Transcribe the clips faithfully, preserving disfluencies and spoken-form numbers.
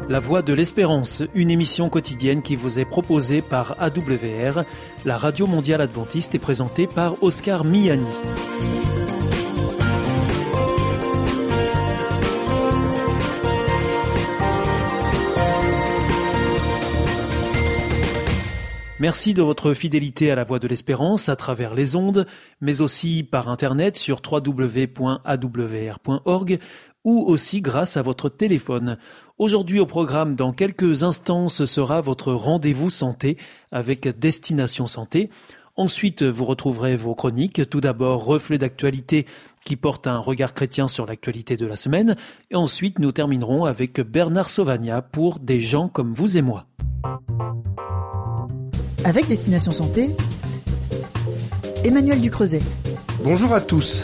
La Voix de l'Espérance, une émission quotidienne qui vous est proposée par A W R, la Radio Mondiale Adventiste, et présentée par Oscar Miani. Merci de votre fidélité à la Voix de l'Espérance à travers les ondes, mais aussi par Internet sur w w w point a w r point org ou aussi grâce à votre téléphone. Aujourd'hui au programme, dans quelques instants, ce sera votre rendez-vous santé avec Destination Santé. Ensuite, vous retrouverez vos chroniques. Tout d'abord, Reflet d'actualité qui porte un regard chrétien sur l'actualité de la semaine. Et ensuite, nous terminerons avec Bernard Sauvagnat pour Des gens comme vous et moi. Avec Destination Santé, Emmanuel Ducreuset. Bonjour à tous.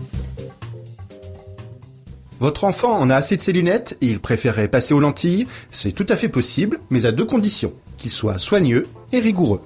Votre enfant en a assez de ses lunettes et il préférerait passer aux lentilles. C'est tout à fait possible, mais à deux conditions, qu'il soit soigneux et rigoureux.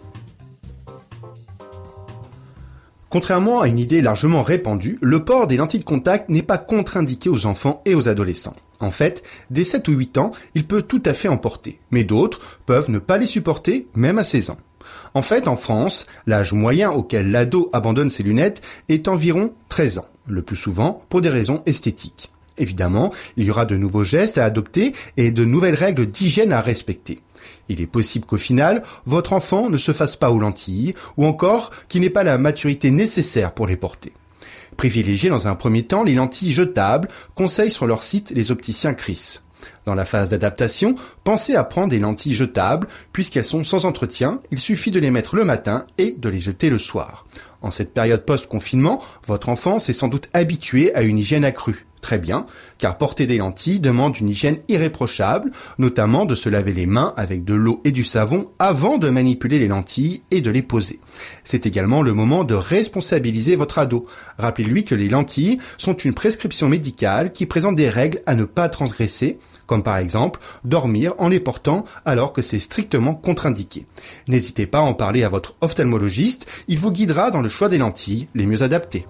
Contrairement à une idée largement répandue, le port des lentilles de contact n'est pas contre-indiqué aux enfants et aux adolescents. En fait, dès sept ou huit ans, il peut tout à fait en porter, mais d'autres peuvent ne pas les supporter, même à seize ans. En fait, en France, l'âge moyen auquel l'ado abandonne ses lunettes est environ treize ans, le plus souvent pour des raisons esthétiques. Évidemment, il y aura de nouveaux gestes à adopter et de nouvelles règles d'hygiène à respecter. Il est possible qu'au final, votre enfant ne se fasse pas aux lentilles, ou encore qu'il n'ait pas la maturité nécessaire pour les porter. Privilégiez dans un premier temps les lentilles jetables, conseillent sur leur site les opticiens Chris. Dans la phase d'adaptation, pensez à prendre des lentilles jetables, puisqu'elles sont sans entretien, il suffit de les mettre le matin et de les jeter le soir. En cette période post-confinement, votre enfant s'est sans doute habitué à une hygiène accrue. Très bien, car porter des lentilles demande une hygiène irréprochable, notamment de se laver les mains avec de l'eau et du savon avant de manipuler les lentilles et de les poser. C'est également le moment de responsabiliser votre ado. Rappelez-lui que les lentilles sont une prescription médicale qui présente des règles à ne pas transgresser, comme par exemple dormir en les portant alors que c'est strictement contre-indiqué. N'hésitez pas à en parler à votre ophtalmologiste, il vous guidera dans le choix des lentilles les mieux adaptées.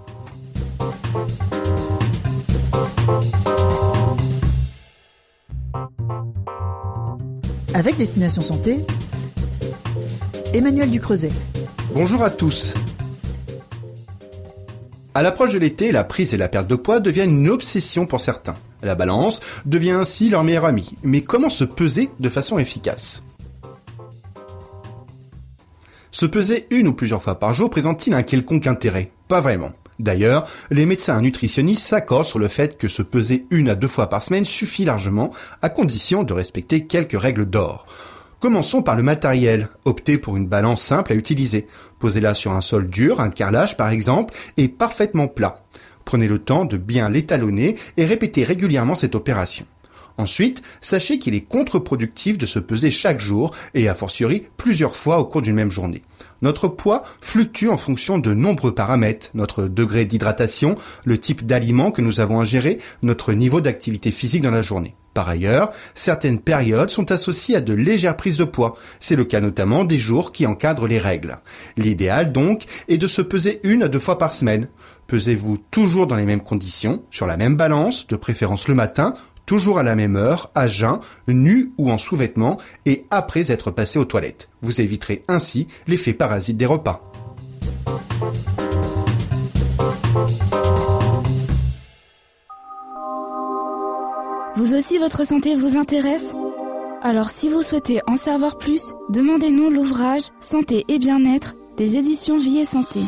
Avec Destination Santé, Emmanuel Ducreuset. Bonjour à tous. À l'approche de l'été, la prise et la perte de poids deviennent une obsession pour certains. La balance devient ainsi leur meilleur ami. Mais comment se peser de façon efficace ? Se peser une ou plusieurs fois par jour présente-t-il un quelconque intérêt ? Pas vraiment. D'ailleurs, les médecins nutritionnistes s'accordent sur le fait que se peser une à deux fois par semaine suffit largement, à condition de respecter quelques règles d'or. Commençons par le matériel. Optez pour une balance simple à utiliser. Posez-la sur un sol dur, un carrelage par exemple, et parfaitement plat. Prenez le temps de bien l'étalonner et répétez régulièrement cette opération. Ensuite, sachez qu'il est contre-productif de se peser chaque jour et a fortiori plusieurs fois au cours d'une même journée. Notre poids fluctue en fonction de nombreux paramètres, notre degré d'hydratation, le type d'aliments que nous avons ingérés, notre niveau d'activité physique dans la journée. Par ailleurs, certaines périodes sont associées à de légères prises de poids. C'est le cas notamment des jours qui encadrent les règles. L'idéal donc est de se peser une à deux fois par semaine. Pesez-vous toujours dans les mêmes conditions, sur la même balance, de préférence le matin, toujours à la même heure, à jeun, nu ou en sous-vêtements, et après être passé aux toilettes. Vous éviterez ainsi l'effet parasite des repas. Vous aussi, votre santé vous intéresse ? Alors si vous souhaitez en savoir plus, demandez-nous l'ouvrage Santé et bien-être des éditions Vie et Santé.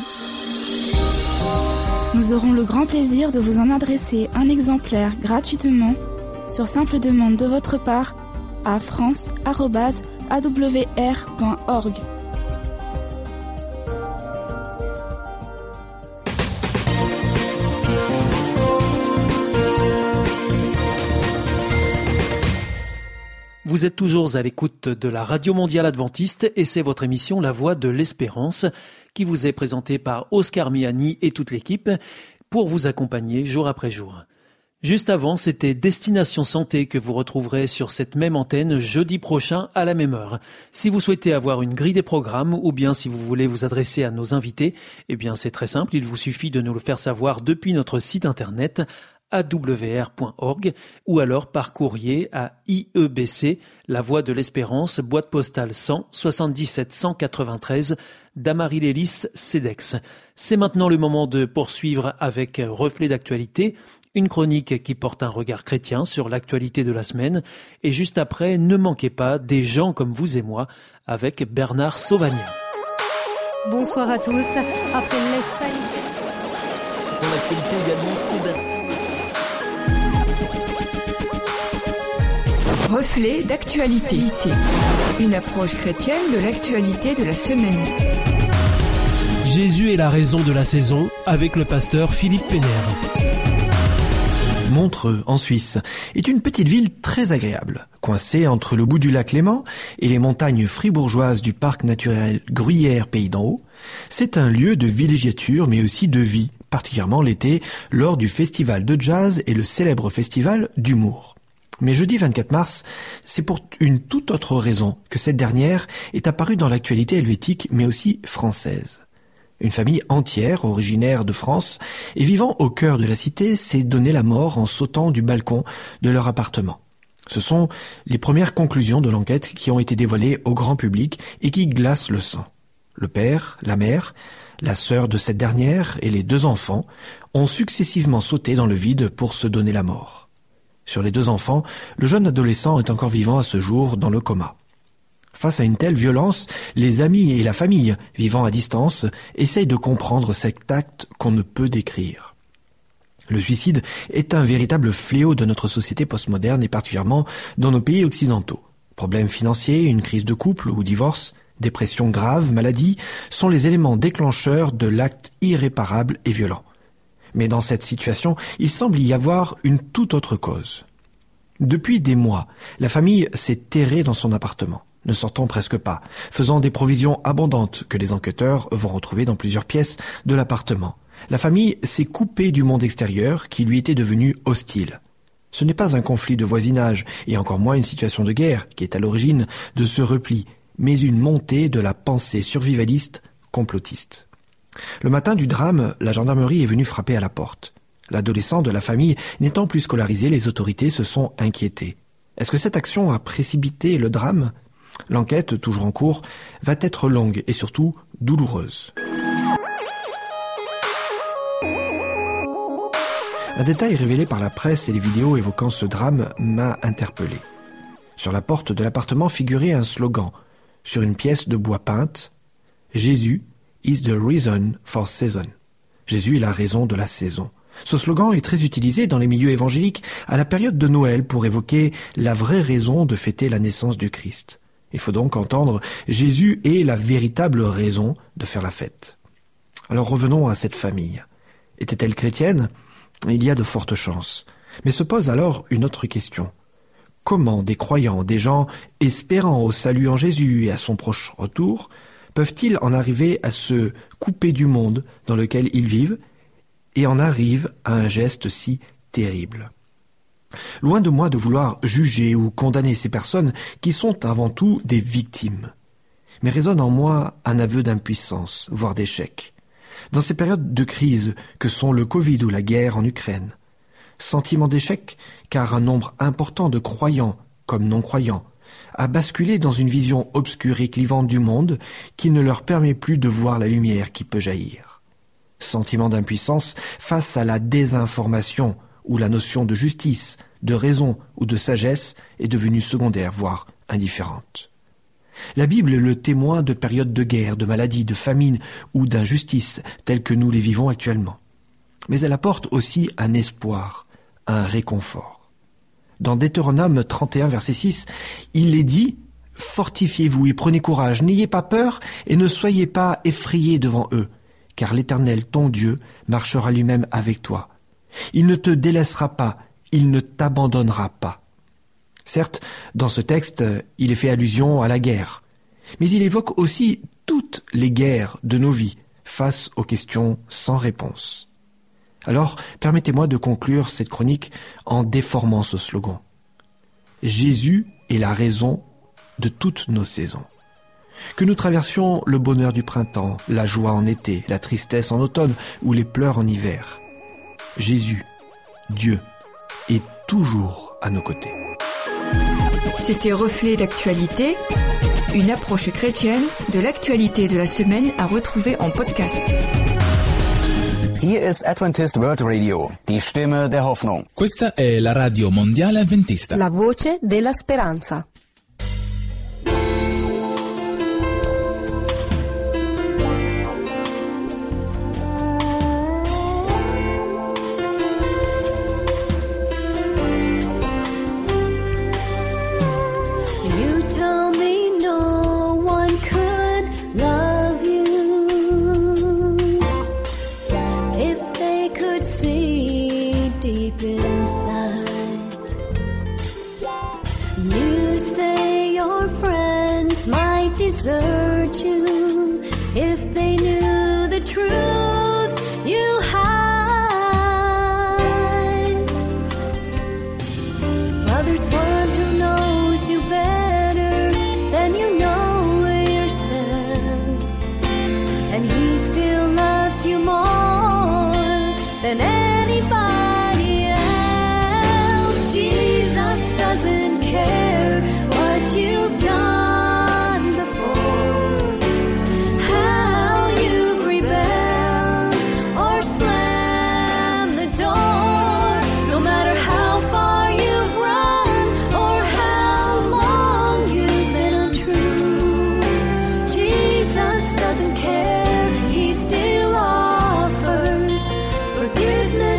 Nous aurons le grand plaisir de vous en adresser un exemplaire gratuitement sur simple demande de votre part à france arobase a w r point org. Vous êtes toujours à l'écoute de la Radio Mondiale Adventiste et c'est votre émission La Voix de l'Espérance qui vous est présentée par Oscar Miani et toute l'équipe pour vous accompagner jour après jour. Juste avant, c'était Destination Santé que vous retrouverez sur cette même antenne jeudi prochain à la même heure. Si vous souhaitez avoir une grille des programmes ou bien si vous voulez vous adresser à nos invités, eh bien c'est très simple, il vous suffit de nous le faire savoir depuis notre site internet a w r point org ou alors par courrier à I E B C, La Voie de l'Espérance, boîte postale cent, soixante-dix-sept cent quatre-vingt-treize, d'Amarie-Lélis, Cedex. C'est maintenant le moment de poursuivre avec Reflet d'actualité, une chronique qui porte un regard chrétien sur l'actualité de la semaine. Et juste après, ne manquez pas Des gens comme vous et moi avec Bernard Sauvagnat. Bonsoir à tous. Après l'Espagne... Dans l'actualité également, Sébastien. Reflet d'actualité. Une approche chrétienne de l'actualité de la semaine. Jésus est la raison de la saison avec le pasteur Philippe Pénère. Montreux, en Suisse, est une petite ville très agréable, coincée entre le bout du lac Léman et les montagnes fribourgeoises du parc naturel Gruyère Pays d'en Haut. C'est un lieu de villégiature mais aussi de vie, particulièrement l'été, lors du festival de jazz et le célèbre festival d'humour. Mais jeudi vingt-quatre mars, c'est pour une toute autre raison que cette dernière est apparue dans l'actualité helvétique mais aussi française. Une famille entière, originaire de France, et vivant au cœur de la cité, s'est donné la mort en sautant du balcon de leur appartement. Ce sont les premières conclusions de l'enquête qui ont été dévoilées au grand public et qui glacent le sang. Le père, la mère, la sœur de cette dernière et les deux enfants ont successivement sauté dans le vide pour se donner la mort. Sur les deux enfants, le jeune adolescent est encore vivant à ce jour dans le coma. Face à une telle violence, les amis et la famille, vivant à distance, essayent de comprendre cet acte qu'on ne peut décrire. Le suicide est un véritable fléau de notre société postmoderne et particulièrement dans nos pays occidentaux. Problèmes financiers, une crise de couple ou divorce, dépression grave, maladie, sont les éléments déclencheurs de l'acte irréparable et violent. Mais dans cette situation, il semble y avoir une toute autre cause. Depuis des mois, la famille s'est terrée dans son appartement, ne sortant presque pas, faisant des provisions abondantes que les enquêteurs vont retrouver dans plusieurs pièces de l'appartement. La famille s'est coupée du monde extérieur qui lui était devenu hostile. Ce n'est pas un conflit de voisinage et encore moins une situation de guerre qui est à l'origine de ce repli, mais une montée de la pensée survivaliste complotiste. Le matin du drame, la gendarmerie est venue frapper à la porte. L'adolescent de la famille n'étant plus scolarisé, les autorités se sont inquiétées. Est-ce que cette action a précipité le drame ? L'enquête, toujours en cours, va être longue et surtout douloureuse. Un détail révélé par la presse et les vidéos évoquant ce drame m'a interpellé. Sur la porte de l'appartement figurait un slogan, sur une pièce de bois peinte, « Jésus is the reason for season ». Jésus est la raison de la saison. Ce slogan est très utilisé dans les milieux évangéliques à la période de Noël pour évoquer la vraie raison de fêter la naissance du Christ. Il faut donc entendre Jésus est la véritable raison de faire la fête. Alors revenons à cette famille. Était-elle chrétienne ? Il y a de fortes chances. Mais se pose alors une autre question. Comment des croyants, des gens espérant au salut en Jésus et à son proche retour, peuvent-ils en arriver à se couper du monde dans lequel ils vivent et en arrivent à un geste si terrible ? Loin de moi de vouloir juger ou condamner ces personnes qui sont avant tout des victimes. Mais résonne en moi un aveu d'impuissance, voire d'échec. Dans ces périodes de crise que sont le Covid ou la guerre en Ukraine, sentiment d'échec car un nombre important de croyants comme non-croyants a basculé dans une vision obscure et clivante du monde qui ne leur permet plus de voir la lumière qui peut jaillir. Sentiment d'impuissance face à la désinformation où la notion de justice, de raison ou de sagesse est devenue secondaire, voire indifférente. La Bible est le témoin de périodes de guerre, de maladie, de famine ou d'injustice telles que nous les vivons actuellement. Mais elle apporte aussi un espoir, un réconfort. Dans Deutéronome trente et un, verset six, il est dit « Fortifiez-vous et prenez courage, n'ayez pas peur et ne soyez pas effrayés devant eux, car l'Éternel, ton Dieu, marchera lui-même avec toi. Il ne te délaissera pas, il ne t'abandonnera pas. » Certes, dans ce texte, il est fait allusion à la guerre, mais il évoque aussi toutes les guerres de nos vies face aux questions sans réponse. Alors, permettez-moi de conclure cette chronique en déformant ce slogan. Jésus est la raison de toutes nos saisons. Que nous traversions le bonheur du printemps, la joie en été, la tristesse en automne ou les pleurs en hiver. Jésus, Dieu, est toujours à nos côtés. C'était Reflet d'actualité, une approche chrétienne de l'actualité de la semaine à retrouver en podcast. Hier ist Adventist World Radio, die Stimme der Hoffnung. Questa è la radio mondiale adventista. La voce della speranza. Desert you if they knew the truth you hide. Well, there's one who knows you better than you know yourself, and he still loves you more than anybody else. Jesus doesn't care what you've done. Forgiveness.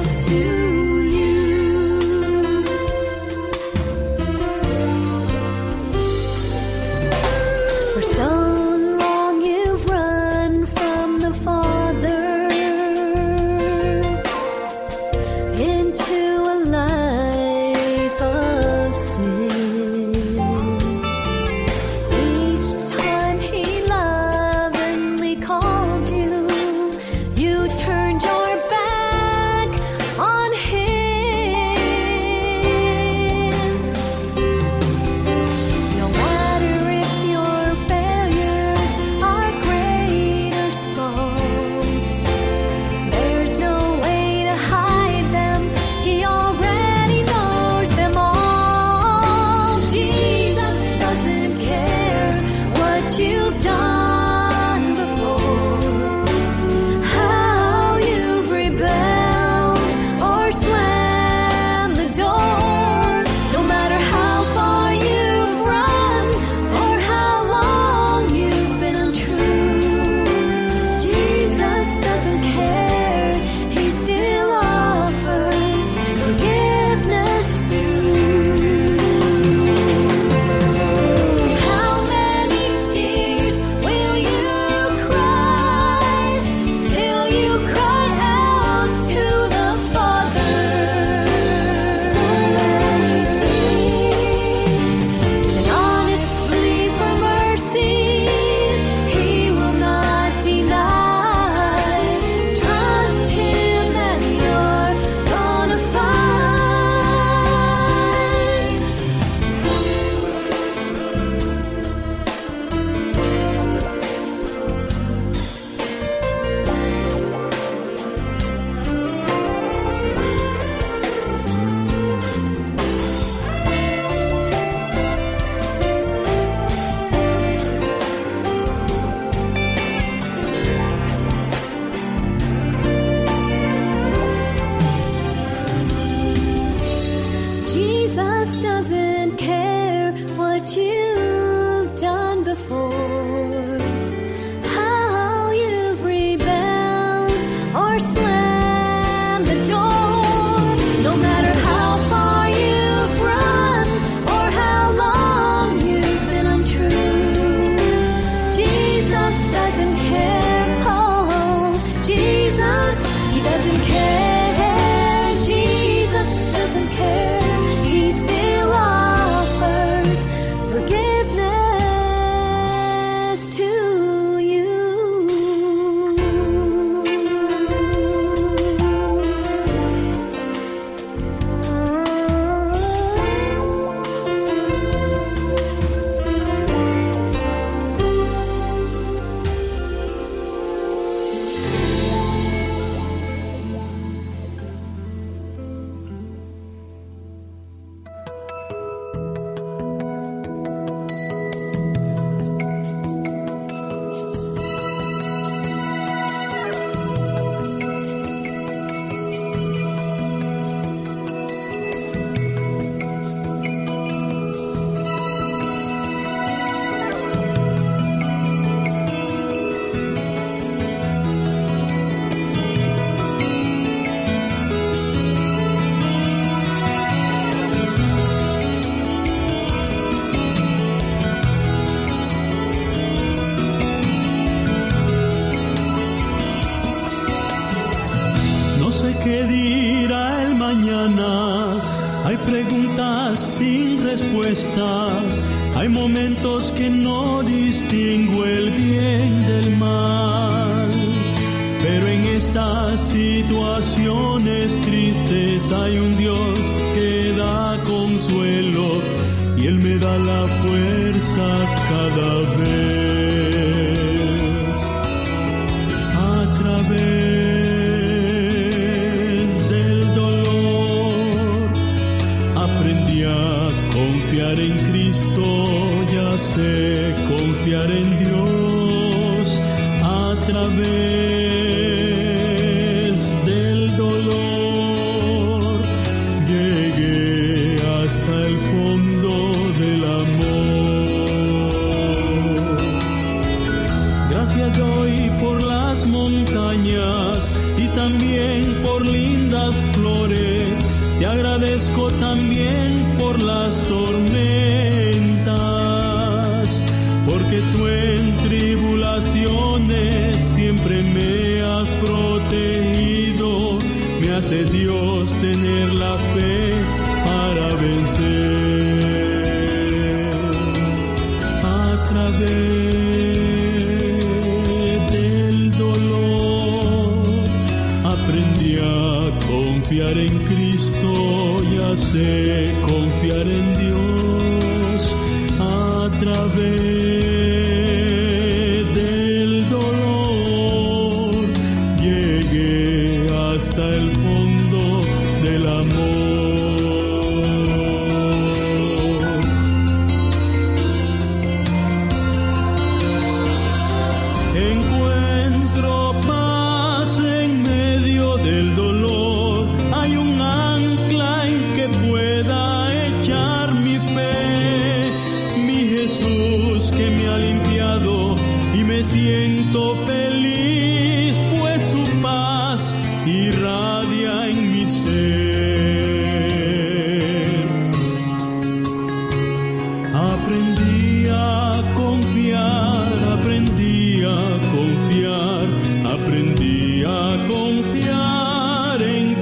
sé qué dirá el mañana. Hay preguntas sin respuesta. Hay momentos que no distingo el bien del mal. Pero en estas situaciones tristes hay un Dios que da consuelo y Él me da la fuerza cada vez. A través del dolor aprendí a confiar en Cristo, ya sé confiar en Dios. A través del dolor llegué hasta el fondo del amor. Gracias doy por las montañas y también por lindas flores. Te agradezco también por las tormentas, porque tú en tribulaciones siempre me has protegido. Me hace Dios tener la fe para vencer. A través del dolor aprendí a confiar en Cristo, ya sé confiar en Dios. A través del dolor llegué hasta el fondo del amor. Encuentro paz en medio del dolor. Hay un ancla en que pueda echar mi fe. Mi Jesús que me ha limpiado y me siento feliz, pues su paz irradia en mi ser. Aprendí a confiar, aprendí a confiar, aprendí a confiar en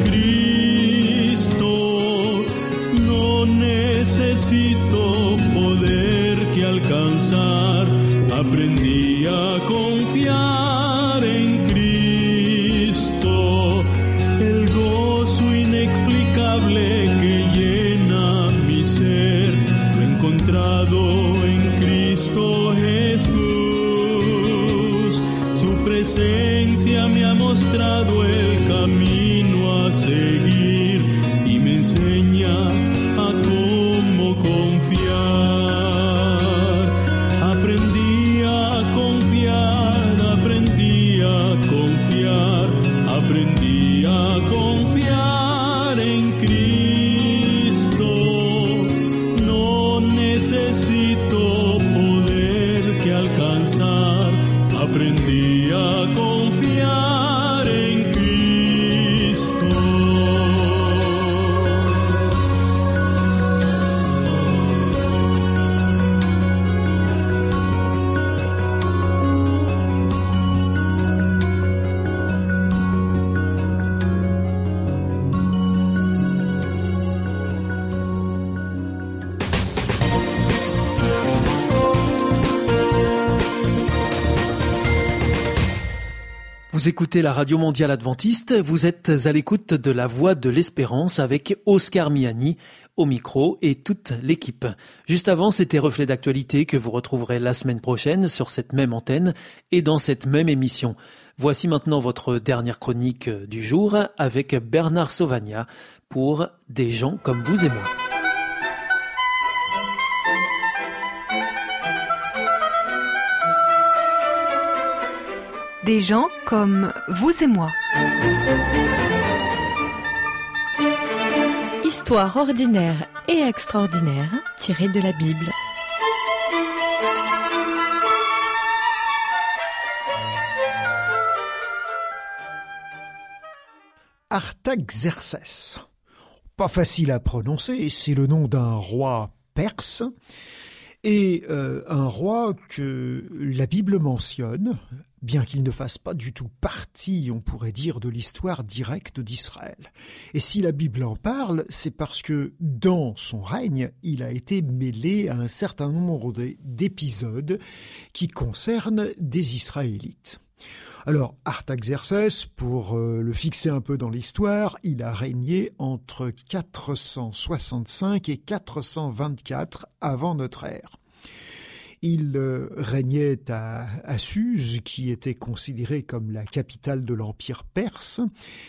Cristo. No necesito poder que alcanzar. Aprendí a confiar en Cristo. El gozo inexplicable que llena mi ser lo he encontrado en Cristo Jesús. Su presencia me ha mostrado el camino a seguir y me enseña a cómo confiar. Aprendí a confiar, aprendí a confiar, aprendí a confiar en Cristo. No necesito poder que alcanzar. Aprendí a confiar en Cristo. Vous écoutez la Radio Mondiale Adventiste, vous êtes à l'écoute de la Voix de l'Espérance avec Oscar Miani au micro et toute l'équipe. Juste avant, c'était Reflet d'actualité que vous retrouverez la semaine prochaine sur cette même antenne et dans cette même émission. Voici maintenant votre dernière chronique du jour avec Bernard Sauvagnat pour Des gens comme vous et moi. Des gens comme vous et moi. Histoire ordinaire et extraordinaire tirée de la Bible. Artaxerxès. Pas facile à prononcer, c'est le nom d'un roi perse et euh, un roi que la Bible mentionne bien qu'il ne fasse pas du tout partie, on pourrait dire, de l'histoire directe d'Israël. Et si la Bible en parle, c'est parce que dans son règne, il a été mêlé à un certain nombre d'épisodes qui concernent des Israélites. Alors, Artaxerxès, pour euh, le fixer un peu dans l'histoire, il a régné entre quatre cent soixante-cinq et quatre cent vingt-quatre avant notre ère. Il euh, régnait à, à Suse, qui était considérée comme la capitale de l'Empire perse,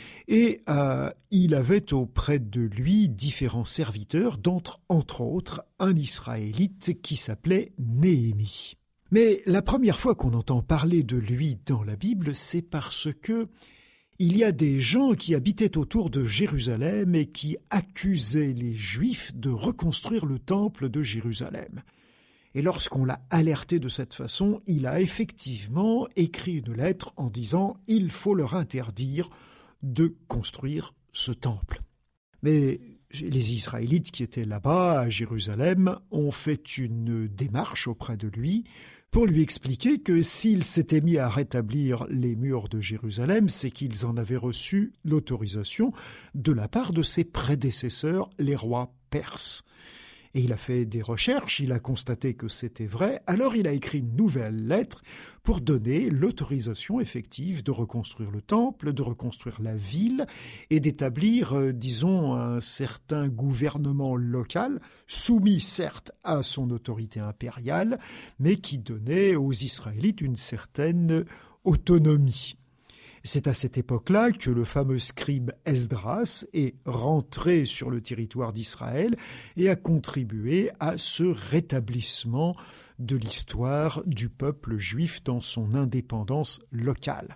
et euh, il avait auprès de lui différents serviteurs, d'entre entre autres un Israélite qui s'appelait Néhémie. Mais la première fois qu'on entend parler de lui dans la Bible, c'est parce que il y a des gens qui habitaient autour de Jérusalem et qui accusaient les Juifs de reconstruire le temple de Jérusalem. Et lorsqu'on l'a alerté de cette façon, il a effectivement écrit une lettre en disant « Il faut leur interdire de construire ce temple ». Mais les Israélites qui étaient là-bas, à Jérusalem, ont fait une démarche auprès de lui pour lui expliquer que s'il s'était mis à rétablir les murs de Jérusalem, c'est qu'ils en avaient reçu l'autorisation de la part de ses prédécesseurs, les rois perses. Et il a fait des recherches, il a constaté que c'était vrai, alors il a écrit une nouvelle lettre pour donner l'autorisation effective de reconstruire le temple, de reconstruire la ville et d'établir, euh, disons, un certain gouvernement local, soumis certes à son autorité impériale, mais qui donnait aux Israélites une certaine autonomie. C'est à cette époque-là que le fameux scribe Esdras est rentré sur le territoire d'Israël et a contribué à ce rétablissement de l'histoire du peuple juif dans son indépendance locale.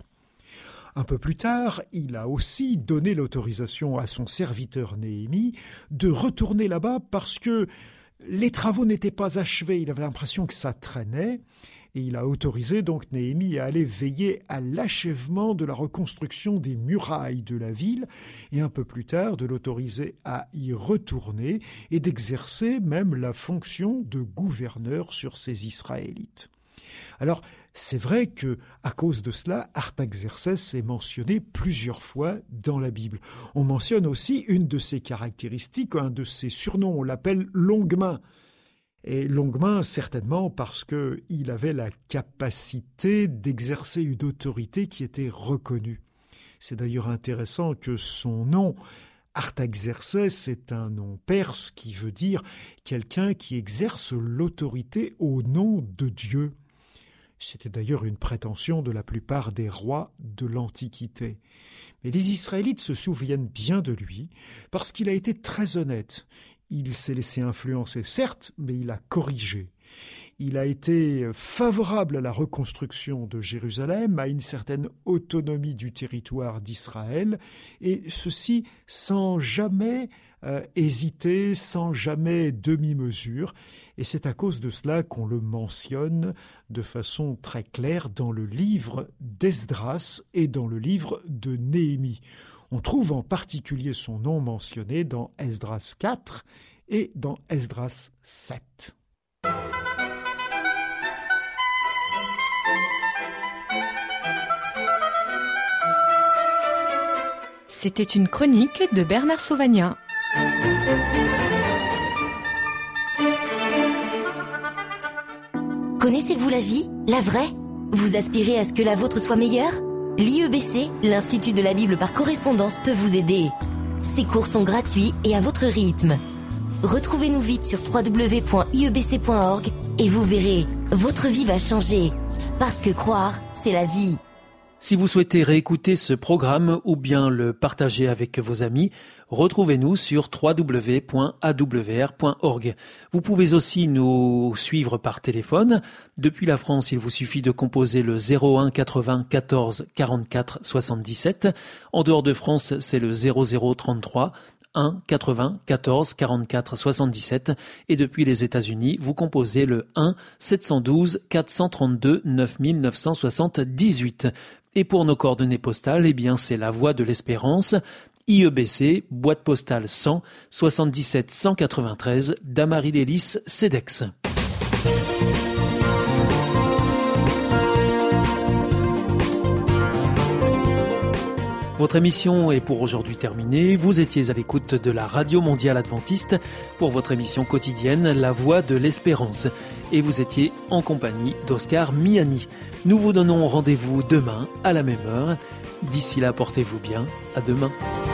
Un peu plus tard, il a aussi donné l'autorisation à son serviteur Néhémie de retourner là-bas parce que les travaux n'étaient pas achevés, il avait l'impression que ça traînait. Et il a autorisé donc Néhémie à aller veiller à l'achèvement de la reconstruction des murailles de la ville et un peu plus tard de l'autoriser à y retourner et d'exercer même la fonction de gouverneur sur ces Israélites. Alors, c'est vrai que, à cause de cela, Artaxerxès est mentionné plusieurs fois dans la Bible. On mentionne aussi une de ses caractéristiques, un de ses surnoms, on l'appelle Longue-Main. Et Longue-Main, certainement parce qu'il avait la capacité d'exercer une autorité qui était reconnue. C'est d'ailleurs intéressant que son nom, Artaxerxès, est un nom perse qui veut dire quelqu'un qui exerce l'autorité au nom de Dieu. C'était d'ailleurs une prétention de la plupart des rois de l'Antiquité. Mais les Israélites se souviennent bien de lui parce qu'il a été très honnête. Il s'est laissé influencer, certes, mais il a corrigé. Il a été favorable à la reconstruction de Jérusalem, à une certaine autonomie du territoire d'Israël, et ceci sans jamais euh, hésiter, sans jamais demi-mesure. Et c'est à cause de cela qu'on le mentionne de façon très claire dans le livre d'Esdras et dans le livre de Néhémie. On trouve en particulier son nom mentionné dans Esdras quatre et dans Esdras sept. C'était une chronique de Bernard Sauvagnat. Connaissez-vous la vie, la vraie ? Vous aspirez à ce que la vôtre soit meilleure ? L'I E B C, l'Institut de la Bible par correspondance, peut vous aider. Ces cours sont gratuits et à votre rythme. Retrouvez-nous vite sur w w w point i e b c point org et vous verrez, votre vie va changer. Parce que croire, c'est la vie. Si vous souhaitez réécouter ce programme ou bien le partager avec vos amis, retrouvez-nous sur w w w point a w r point org. Vous pouvez aussi nous suivre par téléphone. Depuis la France, il vous suffit de composer le zéro un quatre-vingts quatorze quarante-quatre soixante-dix-sept. En dehors de France, c'est le zéro zéro trente-trois un quatre-vingts quatorze quarante-quatre soixante-dix-sept et depuis les États-Unis, vous composez le un sept cent douze quatre cent trente-deux neuf mille neuf cent soixante-dix-huit. Et pour nos coordonnées postales, eh bien c'est la Voie de l'Espérance, I E B C, boîte postale cent, soixante-dix-sept cent quatre-vingt-treize, Damary-Lélis, Cedex. Votre émission est pour aujourd'hui terminée. Vous étiez à l'écoute de la Radio Mondiale Adventiste pour votre émission quotidienne La Voix de l'Espérance. Et vous étiez en compagnie d'Oscar Miani. Nous vous donnons rendez-vous demain à la même heure. D'ici là, portez-vous bien. À demain.